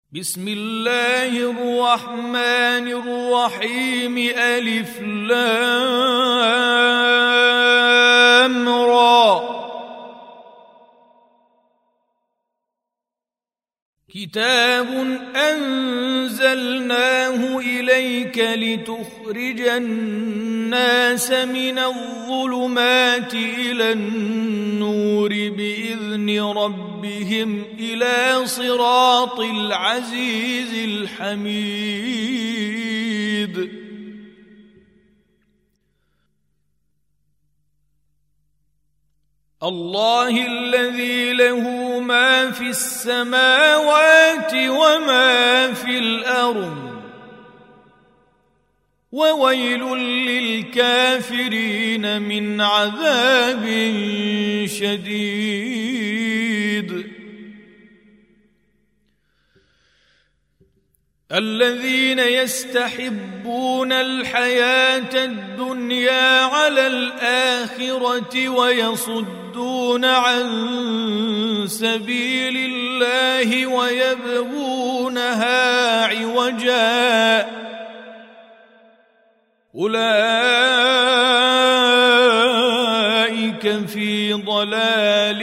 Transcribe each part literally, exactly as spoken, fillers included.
بسم الله الرحمن الرحيم. ألف لام را. كتاب أنزلناه إليك لتخرج الناس من الظلمات إلى النور بإذن ربهم إلى صراط العزيز الحميد. الله الذي له ما في السماوات وما في الأرض وويل للكافرين من عذاب شديد. الذين يستحبون الحياة الدنيا على الآخرة ويصدون عن سبيل الله ويبغونها عوجا أولئك في ضلال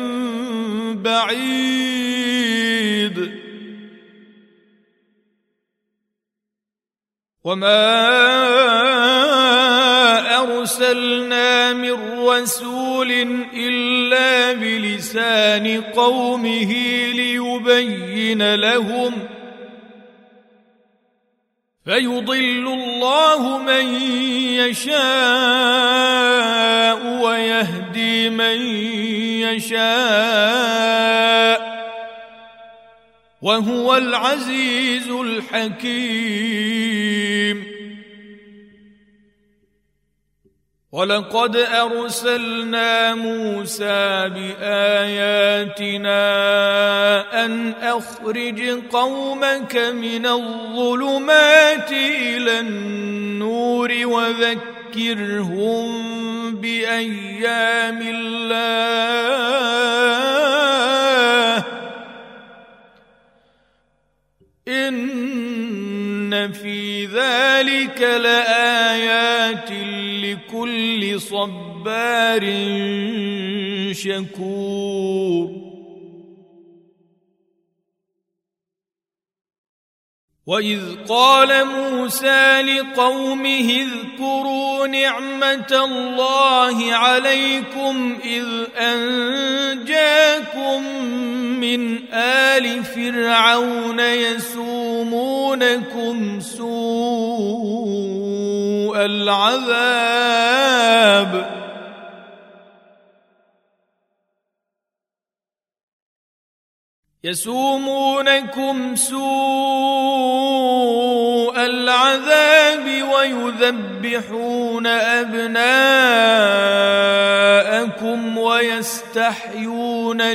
بعيد. وما أرسلنا من رسول إلا بلسان قومه ليبين لهم فيضل الله من يشاء ويهدي من يشاء وهو العزيز الحكيم. ولقد أرسلنا موسى بآياتنا أن أخرج قومك من الظلمات إلى النور وذكرهم بأيام الله إن في ذلك لآيات لكل صبار شكور. وإذ قال موسى لقومه اذكروا نعمة الله عليكم إذ أنجاكم من آل فرعون يسومونكم سوء العذاب يسومونكم سوء العذاب ويذبحون أبناءكم ويستحيون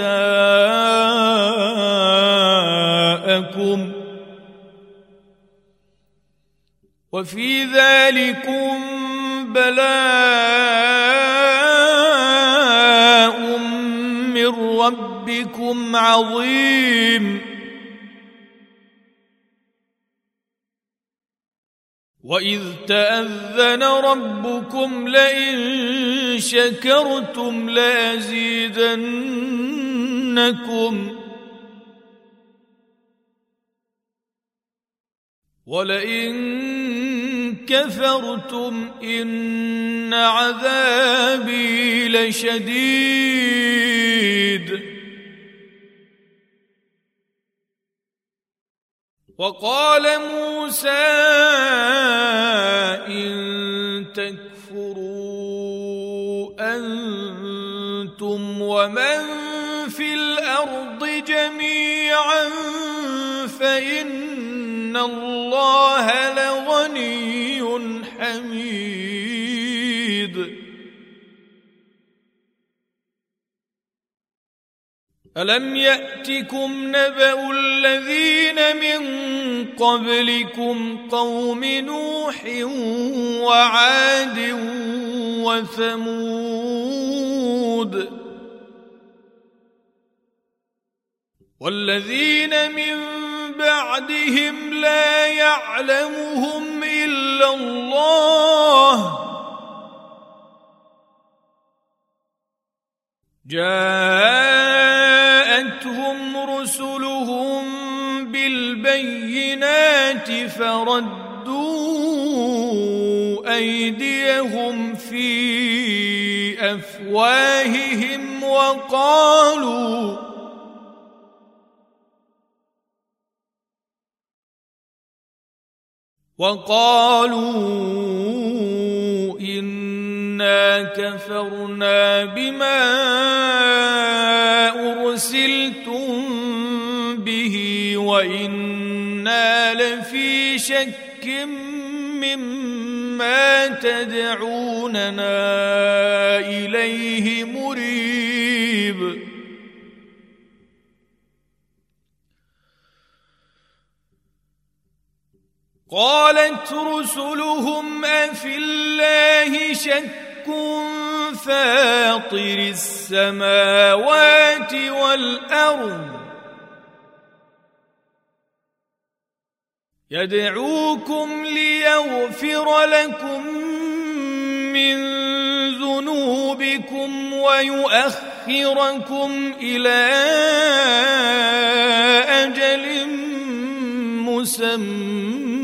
نساءكم وفي ذلكم بلاء من ربكم عظيم. وإذ تأذن ربكم لئن شكرتم لأزيدنكم ولئن كفرتم إن عذابي لشديد. وقال موسى إن تكفروا أنتم ومن في الأرض جميعا فإن الله لغني حميد. ألم يأتكم نبأ الذين من قبلكم قوم نوح وعاد وثمود والذين من بعدهم لا يعلمهم إلا الله جاءتهم رسلهم بالبينات فردوا أيديهم في أفواههم وقالوا وقالوا إنا كفرنا بما أرسلتم به وإنا لفي شك مما تدعوننا إليه مريب قالت رسلهم أفي الله شك فاطر السماوات والأرض يدعوكم ليغفر لكم من ذنوبكم ويؤخركم إلى أجل مسمى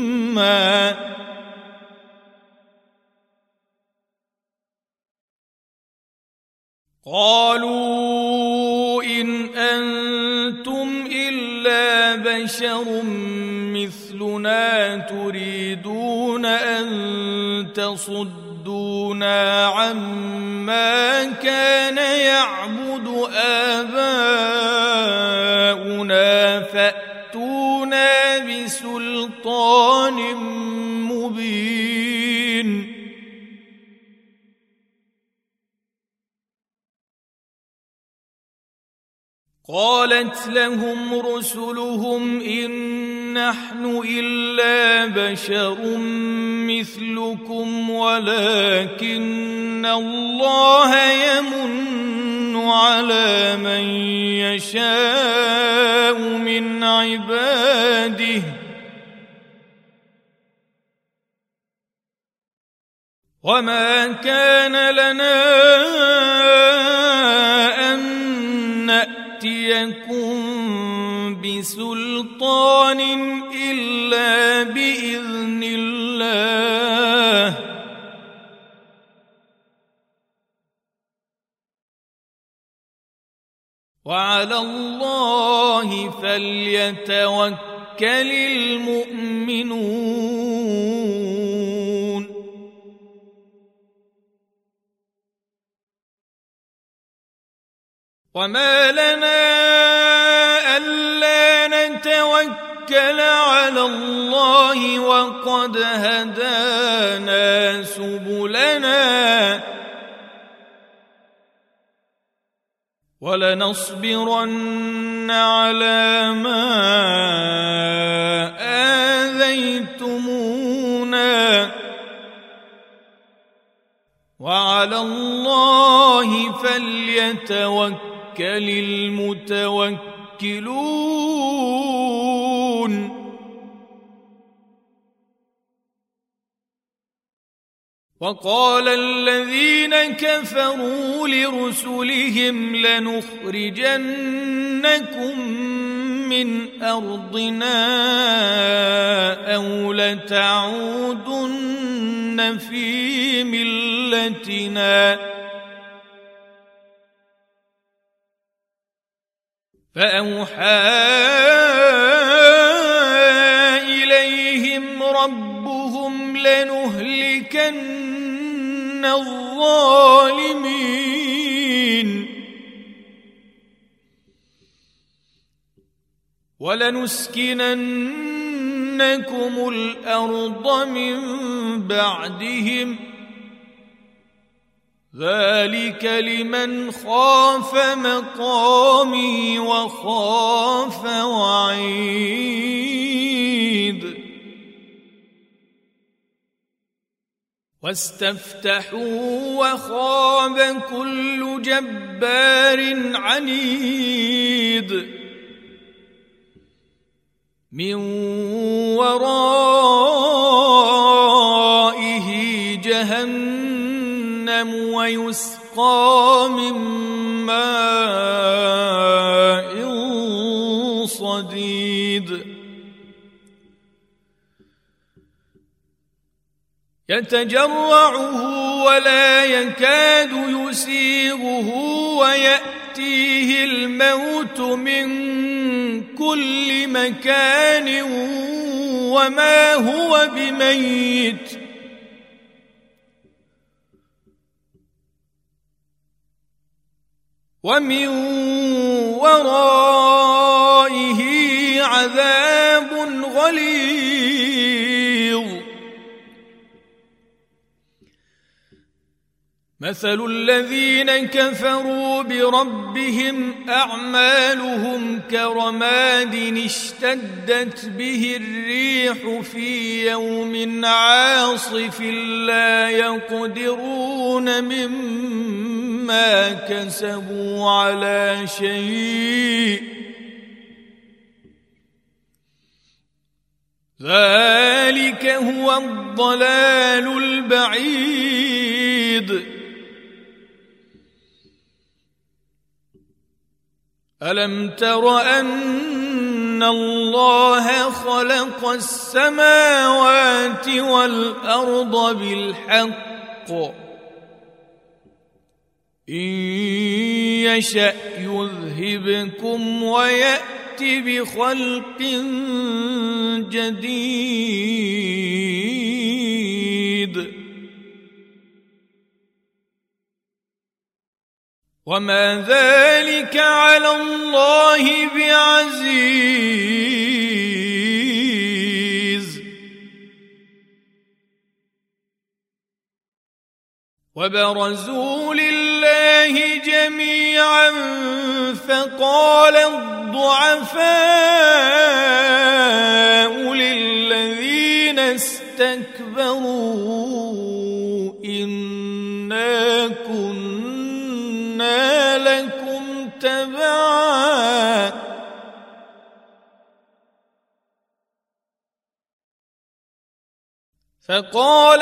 قالوا إن أنتم إلا بشر مثلنا تريدون أن تصدونا عما كان يعبد آباؤنا فأتونا بسلطان مبين قالت لهم رسلهم إن نحن إلا بشر مثلكم ولكن الله يمن على من يشاء من عباده وما كان لنا أن نأتيكم بسلطان إلا بإذن الله وعلى الله فليتوكل المؤمنون وما لنا ألا نتوكل على الله وقد هدانا سبلنا ولنصبرن على ما آذيتمونا وعلى الله فليتوكل المتوكلون وقال الذين كفروا لرسلهم لنخرجنكم من أرضنا أو لتعودن في ملتنا فأوحى إليهم ربهم لنهلكن الظالمين ولنسكننكم الأرض من بعدهم ذلك لمن خاف مقامي وخاف وعيد واستفتحوا وخاب كل جبار عنيد من ورائه جهنم ويسقى من ماء صديد يتجرعه ولا يكاد يسيغه ويأتيه الموت من كل مكان وما هو بميت ومن ورائه عذاب غليظ مثل الذين كفروا بربهم أعمالهم كرماد اشتدت به الريح في يوم عاصف لا يقدرون مما كسبوا على شيء ذلك هو الضلال البعيد ألم تر أن الله خلق السماوات والأرض بالحق إن يشأ يذهبكم ويأت بخلق جديد وما ذلك على الله بعزيز وبرزوا لله جميعا فقال الضعفاء للذين استكبروا إنا كنا لكم تبعا فقال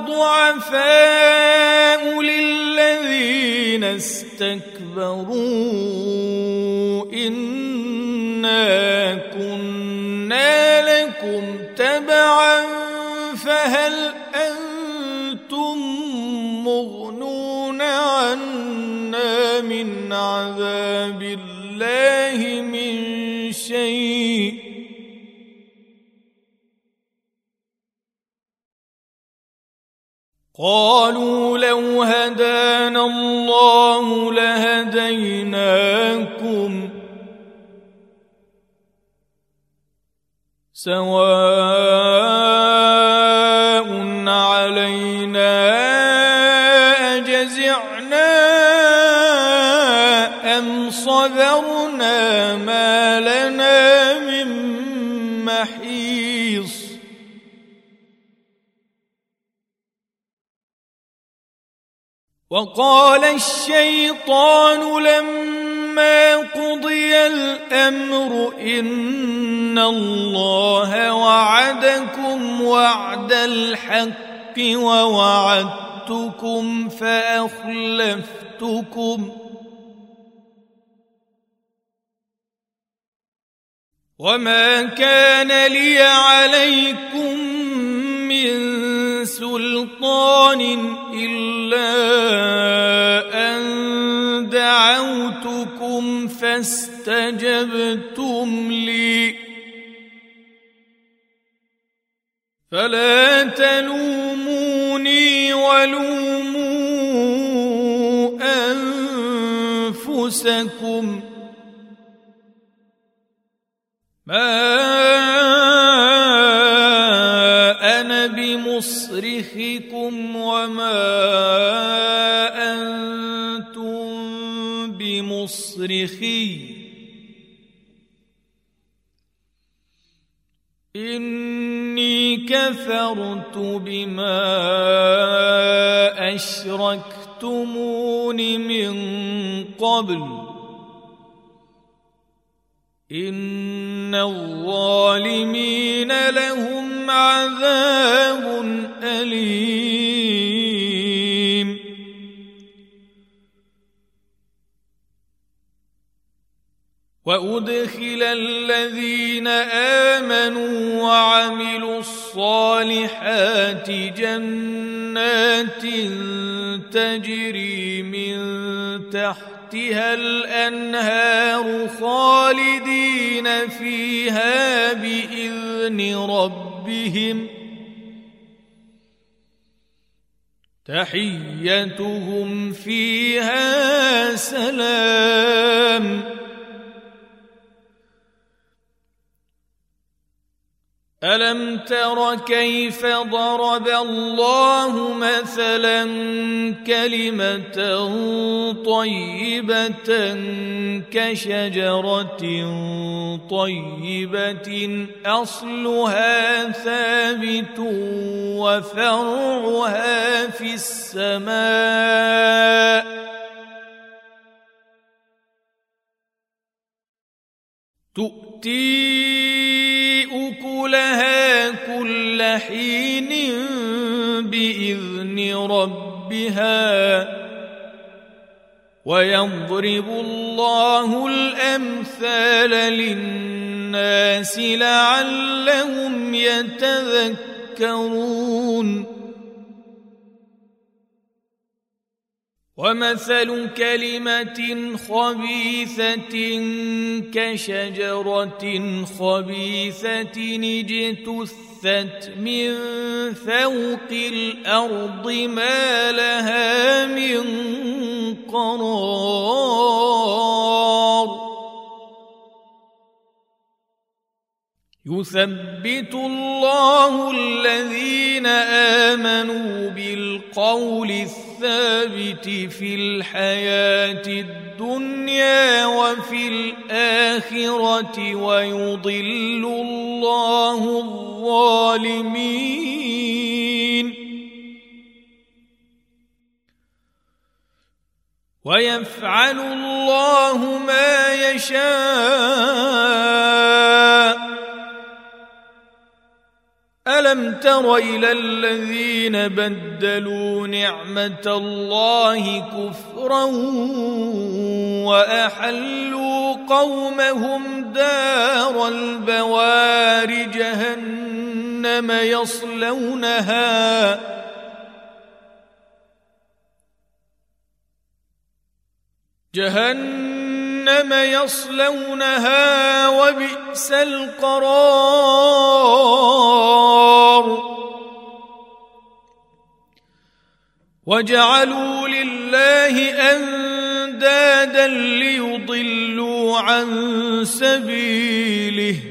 الضعفاء للذين استكبروا إنا كنا لكم تبعا فهل أنتم مغنون عنا من عذاب الله من شيء قالوا لو هدانا الله لهديناكم سواء علينا أجزعنا أم صبرنا ما لنا من محيص وقال الشيطان لما قضي الأمر إن الله وعدكم وعد الحق ووعدتكم فأخلفتكم وما كان لي عليكم من سلطان إلا أن دعوتكم فاستجبتم لي فلا تلوموني ولوموا أنفسكم ما أنا بمصرخكم وما أنتم بمصرخي إني كفرت بما أشركتمون من قبل إن الظالمين لهم عذاب أليم. وأدخل الذين آمنوا وعملوا الصالحات جنات تجري من تحتها الأنهار خالدين فيها بإذن ربهم تحيتهم فيها سلام. ألم تر كيف ضرب الله مثلا كلمة طيبة كشجرة طيبة أصلها ثابت وفرعها في السماء تؤتي أكلها كل حين بإذن ربها ويضرب الله الأمثال للناس لعلهم يتذكرون. ومثل كلمة خبيثة كشجرة خبيثة اجتثت من فوق الأرض ما لها من قرار. يثبت الله الذين آمنوا بالقول الثابت في الحياة الدنيا وفي الآخرة ويضل الله الظالمين ويفعل الله ما يشاء. ألم تر إلى الذين بدلوا نعمة الله كفرا وأحلوا قومهم دار البوار جهنم يصلونها جهنم يصلونها وبئس القرار. وجعلوا لله أندادا ليضلوا عن سبيله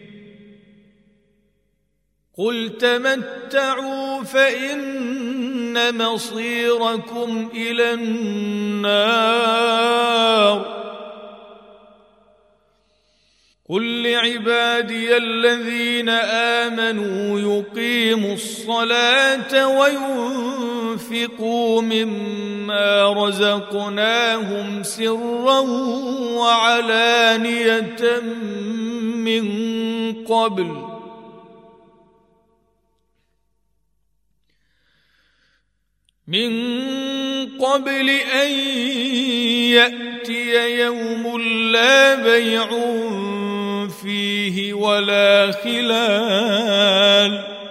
قل تمتعوا فإن مصيركم إلى النار. قل لعبادي الذين آمنوا يقيموا الصلاة وينفقوا مما رزقناهم سرا وعلانية من قبل من قبل أن يأتي يوم لا بيع فيه ولا خلال.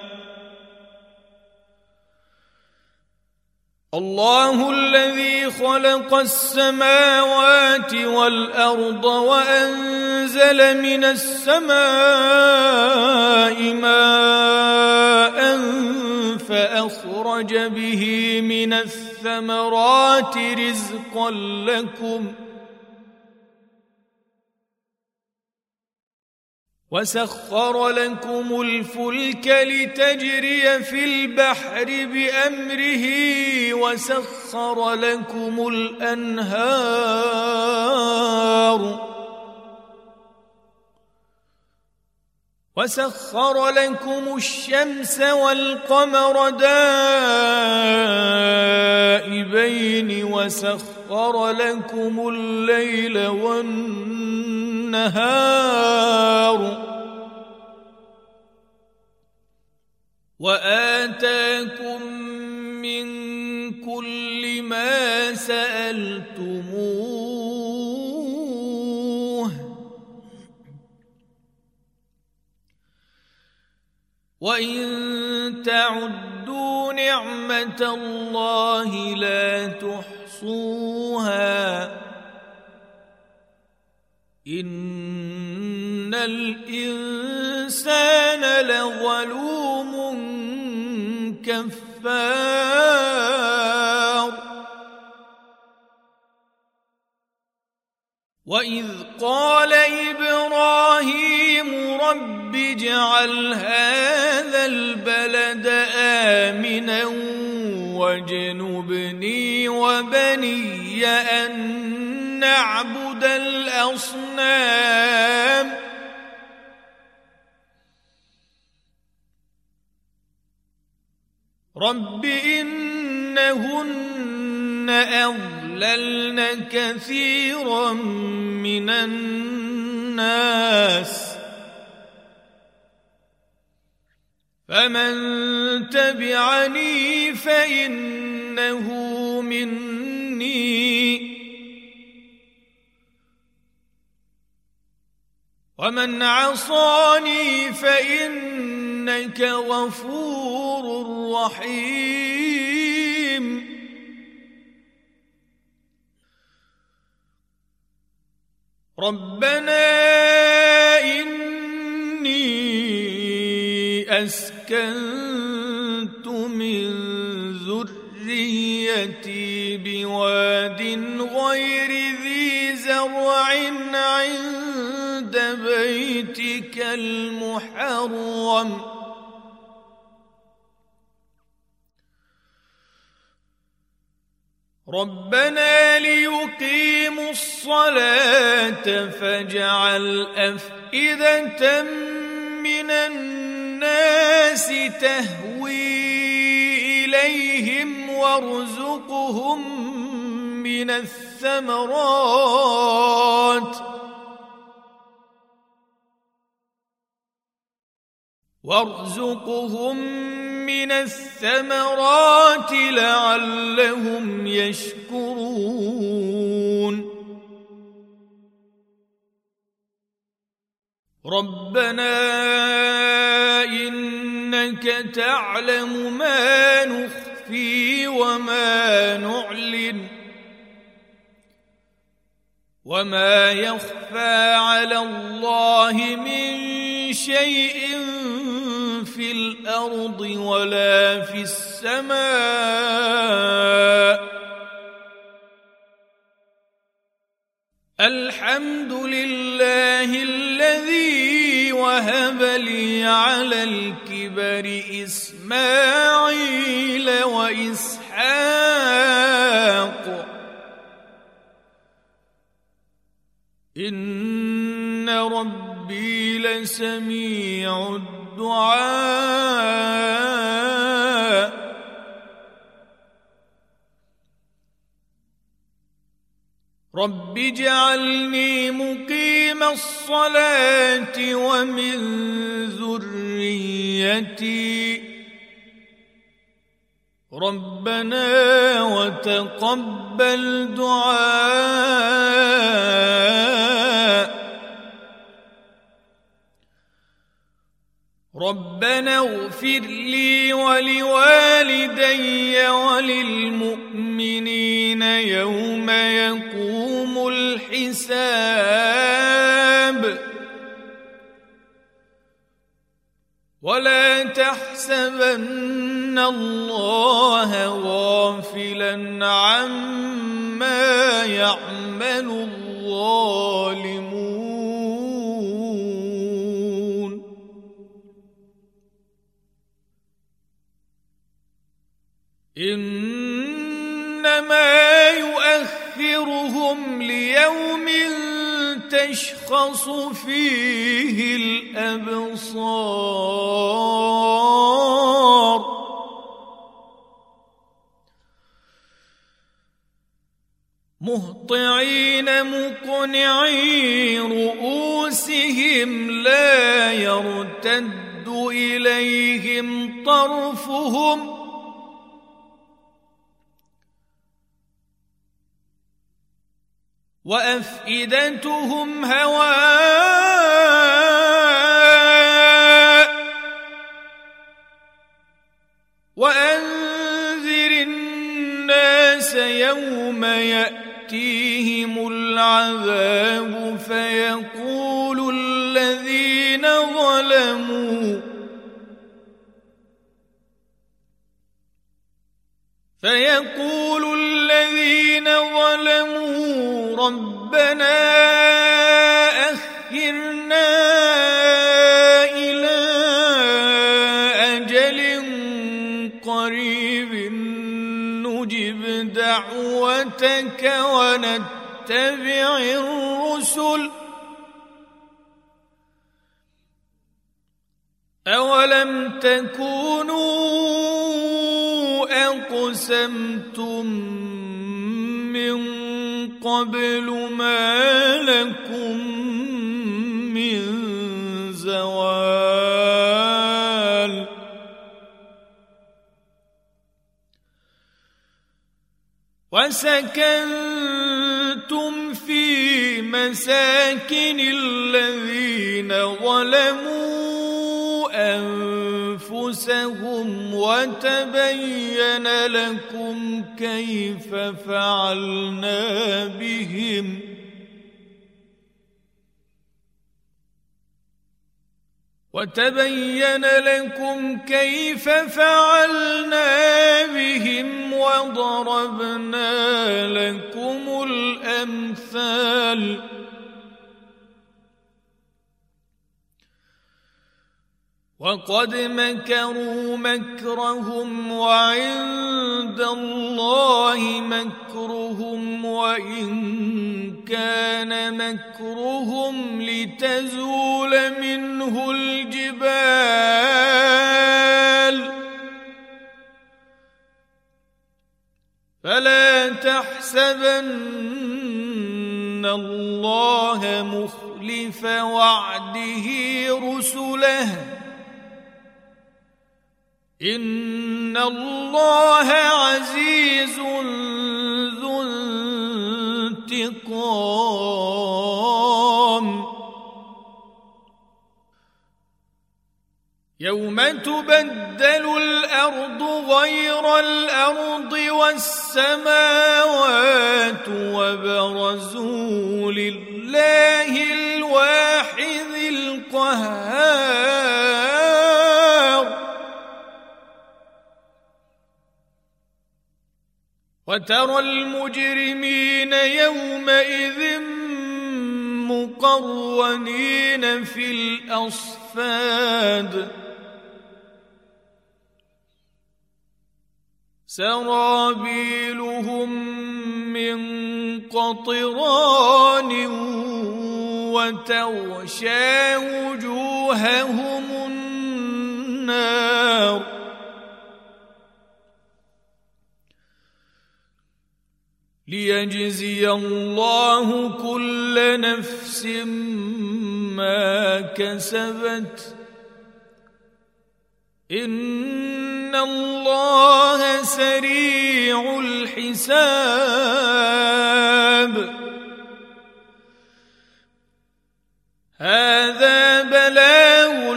الله الذي خلق السماوات والأرض وأنزل من السماء ماء فأخرج به من الثمرات رزقا لكم وسخر لكم الفلك لتجري في البحر بأمره وسخر لكم الأنهار وسخر لكم الشمس والقمر دائبين وسخر لكم الليل والنهار النهار وآتاكم من كل ما سألتموه وإن تعدوا نعمة الله لا تحصوها إن الإنسان لظلوم كفار وإذ قال إبراهيم رب اجعل هذا البلد آمنا واجنبني وبني أن نعبد الأصنام رب إنهن أضللن كثيرا من الناس فمن تبعني فإنه مني ومن عصاني فإنك غفور رحيم ربنا إني أسكنت من ذريتي بواد غير ذي زرع عند بيتك المحرم ربنا ليقيموا الصلاة فاجعل أفئدة من الناس تهوي إليهم وارزقهم من الثمرات وارزقهم من الثمرات لعلهم يشكرون ربنا إنك تعلم ما نخفي وما نعلن وما يخفى على الله من شيء في الأرض ولا في السماء الحمد لله الذي وهب لي على الكبر إسماعيل وإسحاق إن ربي لسميع الدعاء رب اجعلني مقيم الصلاة ومن ذريتي ربنا وتقبل دعاء ربنا اغفر لي ولوالدي وللمؤمنين يوم يقوم الحساب ولا تحسبن الله غافلا عما يعمل الظالمون إنما يؤخرهم ليوم تشخص فيه الأبصار مهطعين مقنعي رؤوسهم لا يرتد إليهم طرفهم وأفئدتهم هواء وأنذر الناس يوم يأتيهم العذاب فيقول الذين ظلموا فيقول الذين ظلموا ربنا أخرنا إلى أجل قريب نجب دعوتك ونتبع الرسل أولم تكونوا أقسمتم من قبل ما لكم من زوال وسكنتم في مساكن الذين ظلموا أنفسهم وتبين لكم كيف فعلنا بهم وتبين لكم كيف فعلنا بهم وضربنا لكم الأمثال وقد مكروا مكرهم وعند الله مكرهم وإن كان مكرهم لتزول منه الجبال فلا تحسبن الله مخلف وعده رسله إن الله عزيز ذو انتقام يوم تبدل الأرض غير الأرض والسماوات وبرزوا لله الواحد القهار وترى المجرمين يومئذ مقرنين في الأصفاد سرابيلهم من قطران وتغشى وجوههم النار ليجزي الله كل نفس ما كسبت إن الله سريع الحساب هذا بلاغ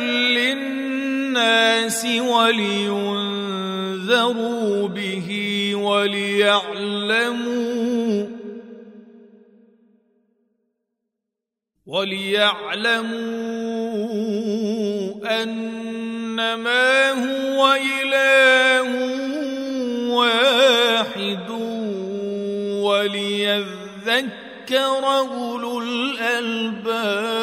للناس ولينذروا به وليعلموا وليعلموا أنما هو إله واحد وليذكر أولو الألباب